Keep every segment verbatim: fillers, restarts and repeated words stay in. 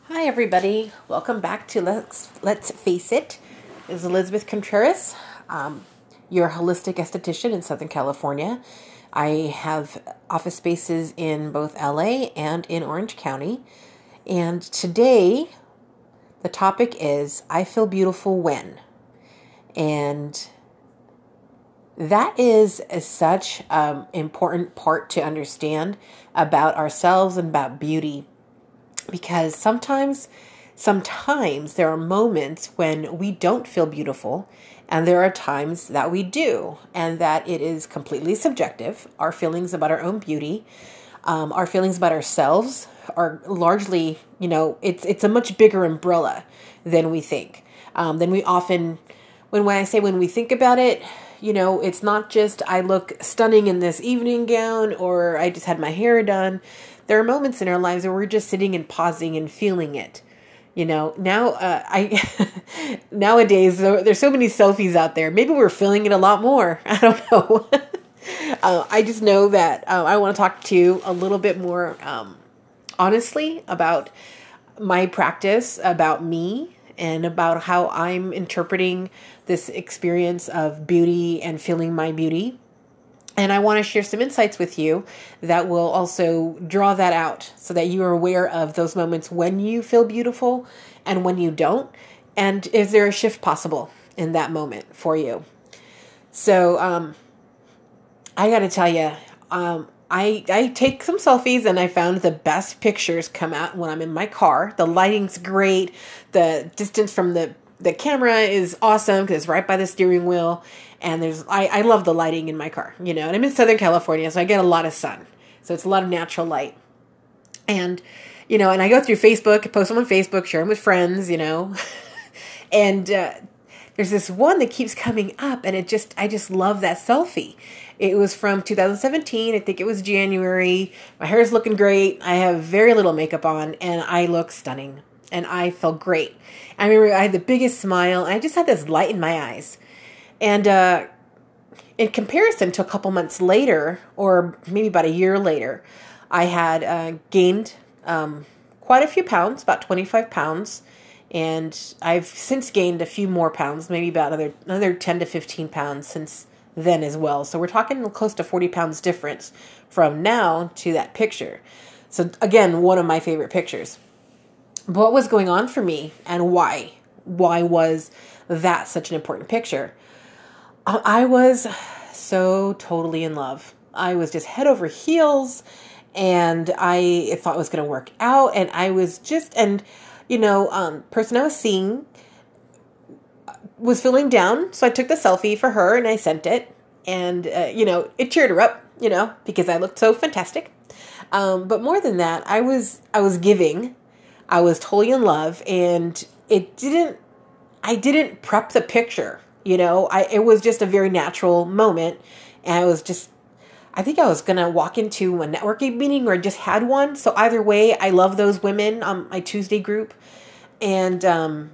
Hi, everybody. Welcome back to Let's Let's Face It. This is Elizabeth Contreras, um, your holistic esthetician in Southern California. I have office spaces in both L A and in Orange County. And today, the topic is I feel beautiful when. And that is a, such an um, important part to understand about ourselves and about beauty. Because sometimes, sometimes there are moments when we don't feel beautiful, and there are times that we do, and that it is completely subjective. Our feelings about our own beauty, um, our feelings about ourselves are largely, you know, it's it's a much bigger umbrella than we think. Um, than we often, when when I say when we think about it, you know, it's not just I look stunning in this evening gown or I just had my hair done. There are moments in our lives where we're just sitting and pausing and feeling it. You know, now uh, I nowadays there's so many selfies out there. Maybe we're feeling it a lot more. I don't know. uh, I just know that uh, I want to talk to you a little bit more um, honestly about my practice, about me, and about how I'm interpreting this experience of beauty and feeling my beauty. And I want to share some insights with you that will also draw that out so that you are aware of those moments when you feel beautiful and when you don't. And is there a shift possible in that moment for you? So um, I got to tell you, um, I, I take some selfies and I found the best pictures come out when I'm in my car. The lighting's great. The distance from the, the camera is awesome because it's right by the steering wheel. And there's, I, I love the lighting in my car, you know, and I'm in Southern California, so I get a lot of sun. So it's a lot of natural light. And, you know, and I go through Facebook, post them on Facebook, share them with friends, you know, and uh, there's this one that keeps coming up and it just, I just love that selfie. It was from two thousand seventeen. I think it was January. My hair is looking great. I have very little makeup on and I look stunning and I felt great. I remember I had the biggest smile. And I just had this light in my eyes. And uh, in comparison to a couple months later, or maybe about a year later, I had uh, gained um, quite a few pounds, about twenty-five pounds. And I've since gained a few more pounds, maybe about another, another ten to fifteen pounds since then as well. So we're talking close to forty pounds difference from now to that picture. So again, one of my favorite pictures. What was going on for me and why? Why was that such an important picture? I was so totally in love. I was just head over heels and I thought it was going to work out. And I was just, and you know, um, person I was seeing was feeling down. So I took the selfie for her and I sent it and, uh, you know, it cheered her up, you know, because I looked so fantastic. Um, but more than that, I was, I was giving, I was totally in love and it didn't, I didn't prep the picture. You know, I it was just a very natural moment. And I was just, I think I was going to walk into a networking meeting or I just had one. So either way, I love those women on my Tuesday group. And um,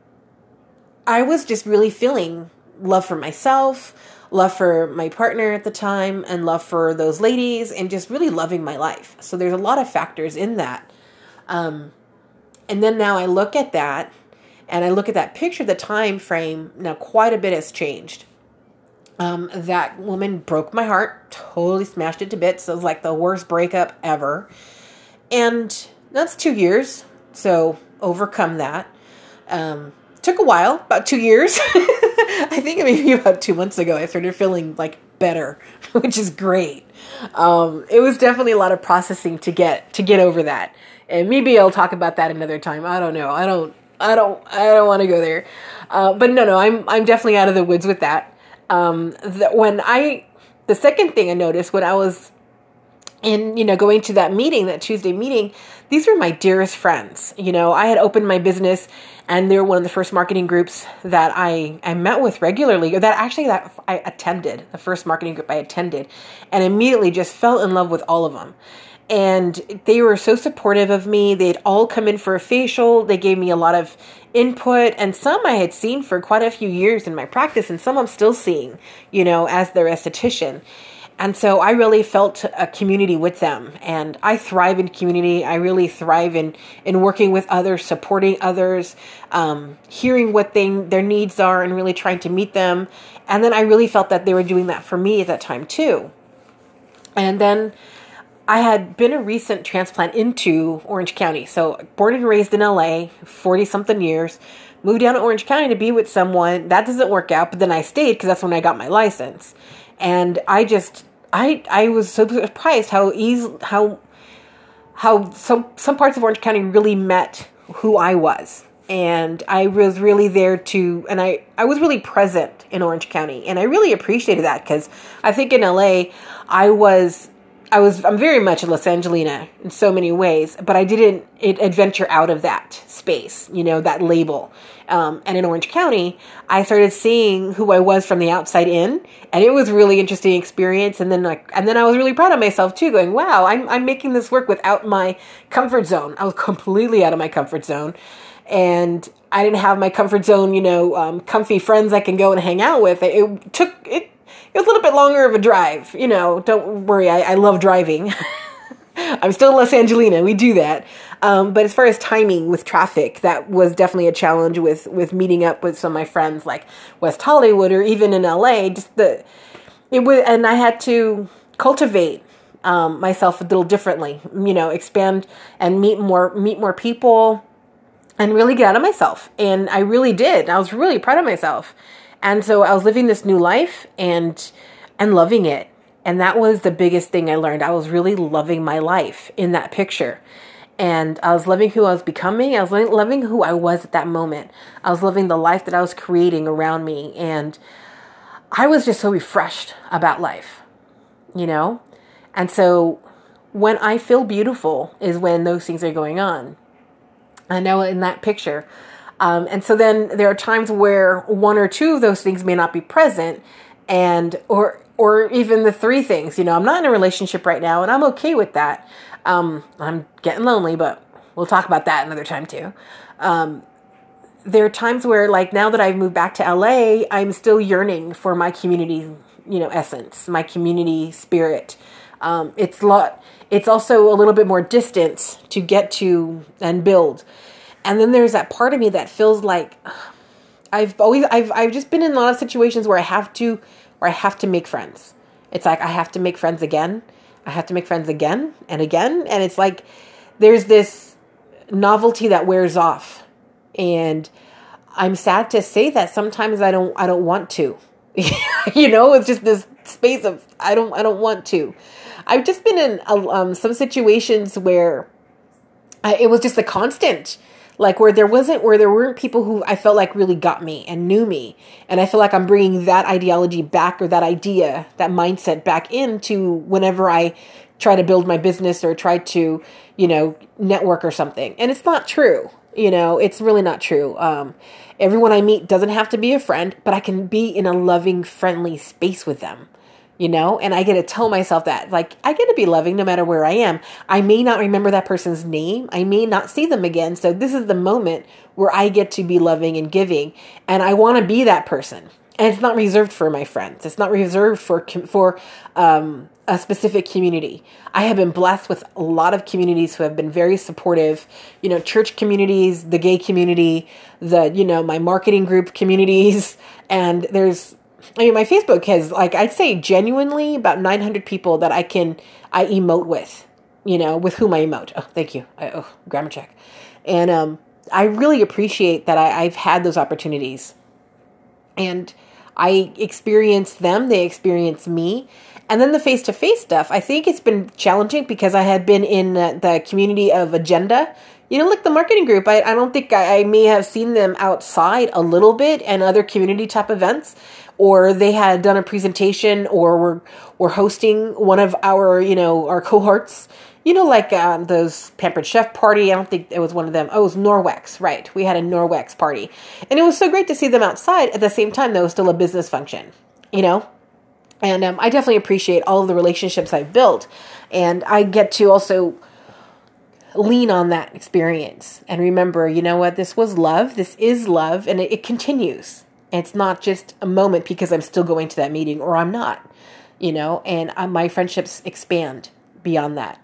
I was just really feeling love for myself, love for my partner at the time, and love for those ladies, and just really loving my life. So there's a lot of factors in that. Um, and then now I look at that. And I look at that picture, the time frame, now quite a bit has changed. Um, that woman broke my heart, totally smashed it to bits. It was like the worst breakup ever. And that's two years, so overcome that. Um, took a while, about two years. I think maybe about two months ago, I started feeling like better, which is great. Um, it was definitely a lot of processing to get to get over that. And maybe I'll talk about that another time. I don't know. I don't. I don't, I don't want to go there. Uh, but no, no, I'm, I'm definitely out of the woods with that. Um, that when I, the second thing I noticed when I was in, you know, going to that meeting, that Tuesday meeting, these were my dearest friends. You know, I had opened my business and they were one of the first marketing groups that I, I met with regularly, or that actually that I attended, the first marketing group I attended, and immediately just fell in love with all of them. And they were so supportive of me. They'd all come in for a facial. They gave me a lot of input. And some I had seen for quite a few years in my practice. And some I'm still seeing, you know, as their esthetician. And so I really felt a community with them, and I thrive in community. I really thrive in, in working with others, supporting others, um, hearing what they, their needs are and really trying to meet them. And then I really felt that they were doing that for me at that time too. And then I had been a recent transplant into Orange County. So born and raised in L A, forty something years, moved down to Orange County to be with someone. That doesn't work out, but then I stayed because that's when I got my license. And I just, I I was so surprised how easy, how, how some, some parts of Orange County really met who I was. And I was really there to, and I, I was really present in Orange County. And I really appreciated that because I think in L A, I was, I was, I'm very much a Los Angelina in so many ways, but I didn't it, adventure out of that space, you know, that label. Um, and in Orange County, I started seeing who I was from the outside in, and it was a really interesting experience. And then, like, and then I was really proud of myself too, going, "Wow, I'm I'm making this work without my comfort zone." I was completely out of my comfort zone, and I didn't have my comfort zone, you know, um, comfy friends I can go and hang out with. It, it took it. It was a little bit longer of a drive, you know. Don't worry, I, I love driving. I'm still Los Angelina. We do that. Um, but as far as timing with traffic, that was definitely a challenge with, with meeting up with some of my friends like West Hollywood or even in L A. Just the, it was, and I had to cultivate um, myself a little differently, you know, expand and meet more, meet more people and really get out of myself. And I really did. I was really proud of myself. And so I was living this new life and, and loving it. And that was the biggest thing I learned. I was really loving my life in that picture. And I was loving who I was becoming. I was loving who I was at that moment. I was loving the life that I was creating around me. And I was just so refreshed about life, you know? And so when I feel beautiful is when those things are going on. I know in that picture. Um, and so then there are times where one or two of those things may not be present, and or or even the three things. You know, I'm not in a relationship right now, and I'm okay with that. Um, I'm getting lonely, but we'll talk about that another time too. Um, there are times where, like now that I've moved back to L A, I'm still yearning for my community, you know, essence, my community spirit. Um, it's lot. It's also a little bit more distance to get to and build. And then there's that part of me that feels like I've always, I've, I've just been in a lot of situations where I have to, where I have to make friends. It's like, I have to make friends again. I have to make friends again and again. And it's like, there's this novelty that wears off. And I'm sad to say that sometimes I don't, I don't want to, you know, it's just this space of, I don't, I don't want to. I've just been in um, some situations where I, it was just a constant. Like where there wasn't, where there weren't people who I felt like really got me and knew me. And I feel like I'm bringing that ideology back, or that idea, that mindset back into whenever I try to build my business or try to, you know, network or something. And it's not true. You know, it's really not true. Um, everyone I meet doesn't have to be a friend, but I can be in a loving, friendly space with them. You know, and I get to tell myself that, like, I get to be loving no matter where I am. I may not remember that person's name. I may not see them again. So this is the moment where I get to be loving and giving. And I want to be that person. And it's not reserved for my friends. It's not reserved for, for um, a specific community. I have been blessed with a lot of communities who have been very supportive, you know, church communities, the gay community, the, you know, my marketing group communities. And there's, I mean, my Facebook has, like, I'd say genuinely about nine hundred people that I can, I emote with, you know, with whom I emote. Oh, thank you. I, oh, grammar check. And um, I really appreciate that I, I've had those opportunities. And I experience them, they experience me. And then the face-to-face stuff, I think it's been challenging because I had been in uh, the community of Agenda. You know, like the marketing group, I, I don't think I, I may have seen them outside a little bit and other community type events, or they had done a presentation, or were, were hosting one of our, you know, our cohorts, you know, like um, those Pampered Chef party. I don't think it was one of them. Oh, it was Norwex, right. We had a Norwex party. And it was so great to see them outside. At the same time, there was still a business function, you know. And um, I definitely appreciate all of the relationships I've built. And I get to also lean on that experience and remember, you know what, this was love. This is love. And it, it continues. It's not just a moment because I'm still going to that meeting or I'm not. you know, and uh, my friendships expand beyond that.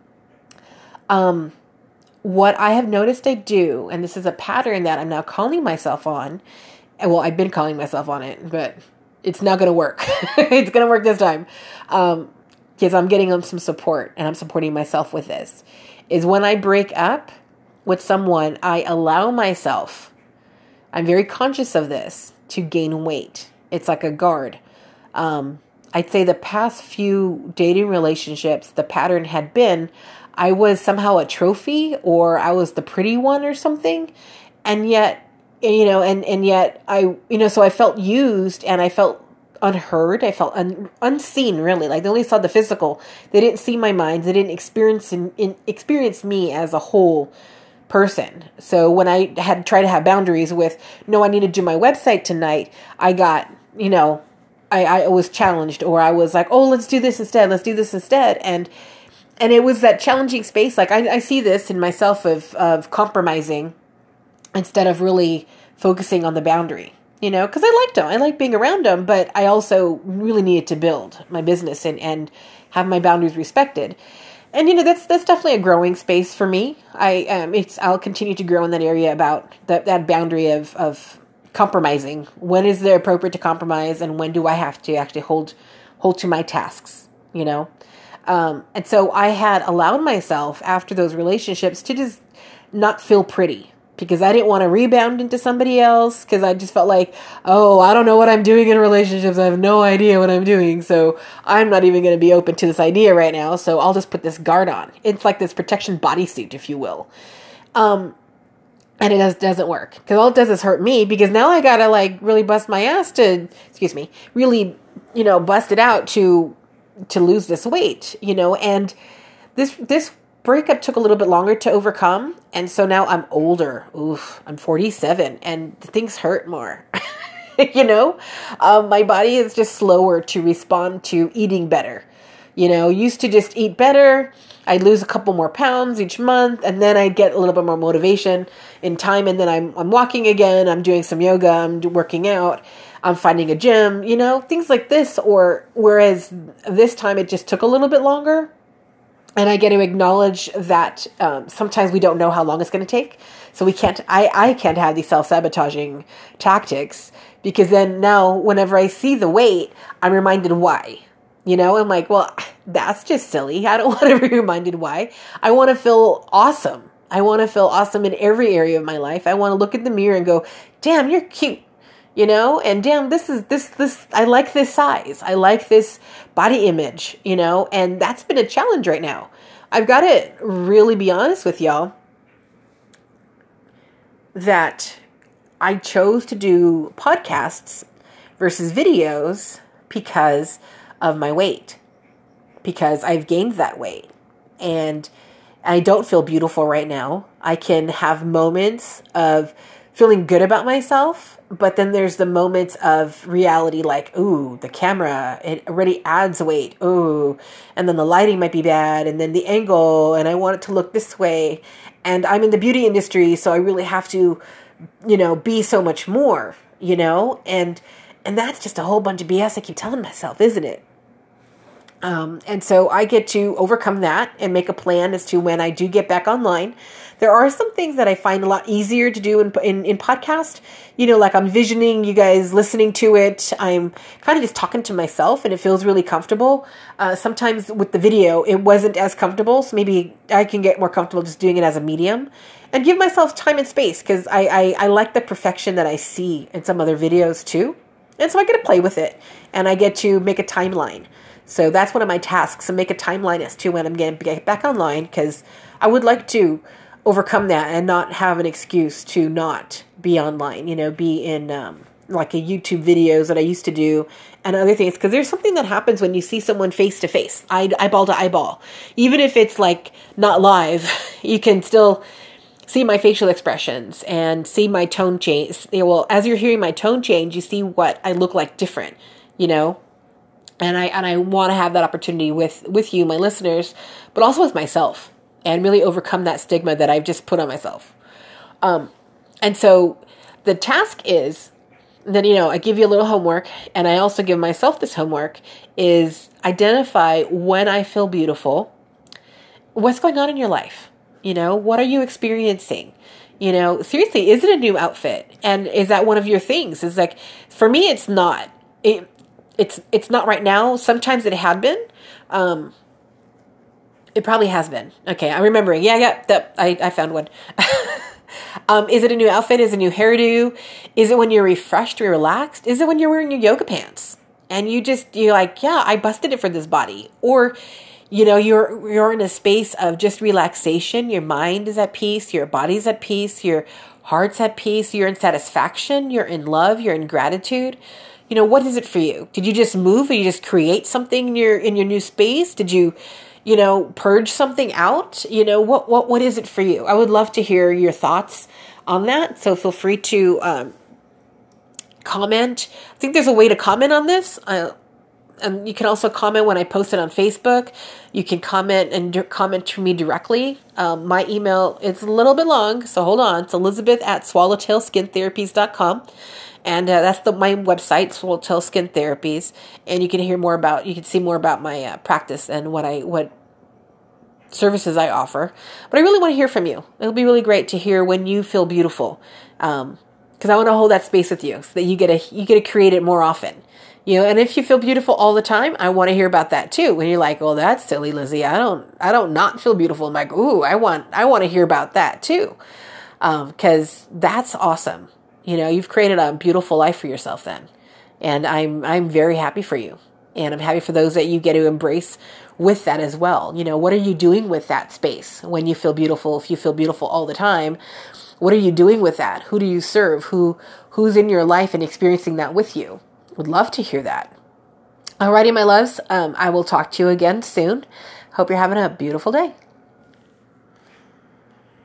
Um, what I have noticed I do, and this is a pattern that I'm now calling myself on, and well, I've been calling myself on it, but it's not going to work. It's going to work this time. Um, because I'm getting some support and I'm supporting myself with this, is when I break up with someone, I allow myself, I'm very conscious of this, to gain weight. It's like a guard. Um, I'd say the past few dating relationships, the pattern had been, I was somehow a trophy, or I was the pretty one or something. And yet, you know, and, and yet I, you know, so I felt used and I felt unheard. I felt un, unseen, really. Like they only saw the physical. They didn't see my mind. They didn't experience in, in, experience me as a whole person. So when I had tried to have boundaries with, no, I need to do my website tonight, I got, you know, I, I was challenged, or I was like, oh, let's do this instead. Let's do this instead. And and it was that challenging space. Like I, I see this in myself of of compromising instead of really focusing on the boundary. You know, because I liked them. I liked being around them, but I also really needed to build my business and, and have my boundaries respected. And, you know, that's that's definitely a growing space for me. I um, it's I'll continue to grow in that area about that, that boundary of, of compromising. When is it appropriate to compromise, and when do I have to actually hold hold to my tasks, you know? Um, and so I had allowed myself after those relationships to just not feel pretty, because I didn't want to rebound into somebody else, because I just felt like, oh, I don't know what I'm doing in relationships. I have no idea what I'm doing. So I'm not even going to be open to this idea right now. So I'll just put this guard on. It's like this protection bodysuit, if you will. Um, and it does, doesn't work, because all it does is hurt me, because now I got to like really bust my ass to, excuse me, really, you know, bust it out to, to lose this weight, you know, and this, this, breakup took a little bit longer to overcome. And so now I'm older. Oof, I'm forty-seven and things hurt more. You know, um, my body is just slower to respond to eating better. You know, used to just eat better. I'd lose a couple more pounds each month, and then I'd get a little bit more motivation in time. And then I'm, I'm walking again. I'm doing some yoga. I'm working out. I'm finding a gym, you know, things like this. Or whereas this time it just took a little bit longer. And I get to acknowledge that um, sometimes we don't know how long it's going to take. So we can't, I, I can't have these self-sabotaging tactics, because then now whenever I see the weight, I'm reminded why. You know, I'm like, well, that's just silly. I don't want to be reminded why. I want to feel awesome. I want to feel awesome in every area of my life. I want to look in the mirror and go, damn, you're cute. You know, and damn, this is, this, this, I like this size. I like this body image, you know, and that's been a challenge right now. I've got to really be honest with y'all that I chose to do podcasts versus videos because of my weight, because I've gained that weight and I don't feel beautiful right now. I can have moments of feeling good about myself, but then there's the moments of reality, like, ooh, the camera, it already adds weight. Ooh, and then the lighting might be bad, and then the angle, and I want it to look this way. And I'm in the beauty industry, so I really have to, you know, be so much more, you know? And and that's just a whole bunch of B S I keep telling myself, isn't it? Um, and so I get to overcome that and make a plan as to when I do get back online. There are some things that I find a lot easier to do in, in, in podcast, you know, like I'm visioning you guys listening to it. I'm kind of just talking to myself and it feels really comfortable. Uh, sometimes with the video, it wasn't as comfortable. So maybe I can get more comfortable just doing it as a medium and give myself time and space, because I, I, I like the perfection that I see in some other videos too. And so I get to play with it and I get to make a timeline. So that's one of my tasks, to make a timeline as to when I'm going to get back online, because I would like to overcome that and not have an excuse to not be online, you know, be in um, like a YouTube videos that I used to do and other things. Because there's something that happens when you see someone face to face, eye, eyeball to eyeball. Even if it's like not live, you can still see my facial expressions and see my tone change. Well, as you're hearing my tone change, you see what I look like different, you know. And I and I want to have that opportunity with, with you, my listeners, but also with myself, and really overcome that stigma that I've just put on myself. Um, and so the task is then, you know, I give you a little homework, and I also give myself this homework, is identify when I feel beautiful. What's going on in your life? You know, what are you experiencing? You know, seriously, is it a new outfit? And is that one of your things? It's like, for me, it's not. It, it's it's not right now. Sometimes it had been. Um, it probably has been. Okay, I'm remembering. Yeah, yeah, that, I, I found one. Um, is it a new outfit? Is it a new hairdo? Is it when you're refreshed or relaxed? Is it when you're wearing your yoga pants and you just, you're like, yeah, I busted it for this body? Or, you know, you're, you're in a space of just relaxation. Your mind is at peace. Your body's at peace. Your heart's at peace. You're in satisfaction. You're in love. You're in gratitude. You know, what is it for you? Did you just move, or you just create something in your, in your new space? Did you, you know, purge something out? You know, what, what, what is it for you? I would love to hear your thoughts on that. So feel free to, um, comment. I think there's a way to comment on this. Uh, and you can also comment when I post it on Facebook. You can comment and d- comment to me directly. Um, my email is a little bit long, so hold on. It's Elizabeth at swallowtail skin therapies dot com. And uh, that's the my website, Swallowtail Skin Therapies, and you can hear more about, you can see more about my uh, practice and what I what services I offer. But I really want to hear from you. It'll be really great to hear when you feel beautiful, um, because I want to hold that space with you, so that you get to you get to create it more often. You know, and if you feel beautiful all the time, I want to hear about that too. When you're like, "Oh, that's silly, Lizzie. I don't, I don't not feel beautiful." I'm like, "Ooh, I want, I want to hear about that too," because um, that's awesome. You know, you've created a beautiful life for yourself then. And I'm I'm very happy for you. And I'm happy for those that you get to embrace with that as well. You know, what are you doing with that space when you feel beautiful? If you feel beautiful all the time, what are you doing with that? Who do you serve? Who who's in your life and experiencing that with you? Would love to hear that. Alrighty, my loves. Um, I will talk to you again soon. Hope you're having a beautiful day.